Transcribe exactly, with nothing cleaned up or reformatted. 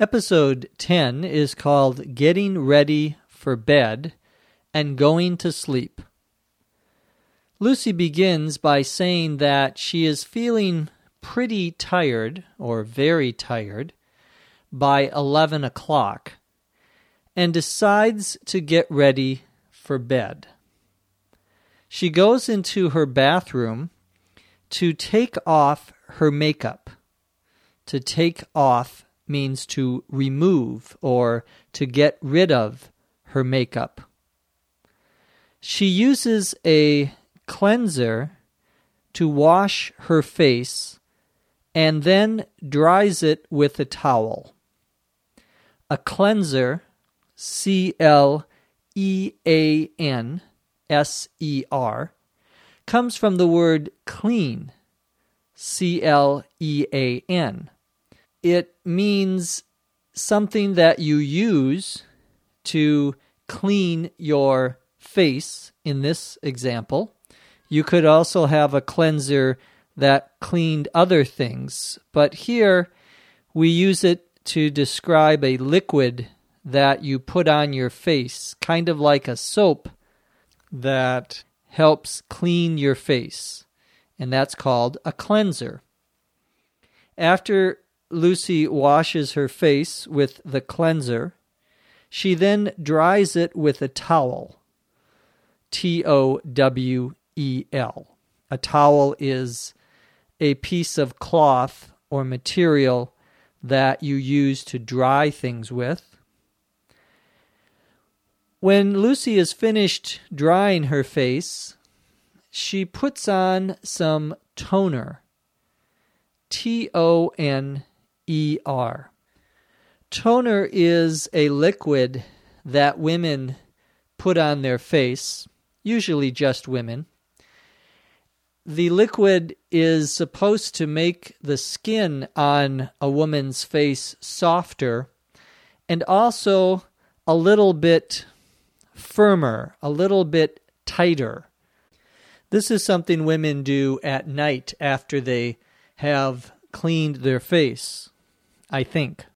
Episode ten is called Getting Ready for Bed and Going to Sleep. Lucy begins by saying that she is feeling pretty tired, or very tired, by eleven o'clock, and decides to get ready for bed. She goes into her bathroom to take off her makeup. To take off means to remove or to get rid of her makeup. She uses a cleanser to wash her face and then dries it with a towel. A cleanser, C L E A N S E R, comes from the word clean, C L E A N. It means something that you use to clean your face, in this example. You could also have a cleanser that cleaned other things, but here we use it to describe a liquid that you put on your face, kind of like a soap that helps clean your face, and that's called a cleanser. After Lucy washes her face with the cleanser, she then dries it with a towel, T O W E L. A towel is a piece of cloth or material that you use to dry things with. When Lucy is finished drying her face, she puts on some toner, T O N E R. Toner is a liquid that women put on their face, usually just women. The liquid is supposed to make the skin on a woman's face softer and also a little bit firmer, a little bit tighter. This is something women do at night after they have cleaned their face, I think.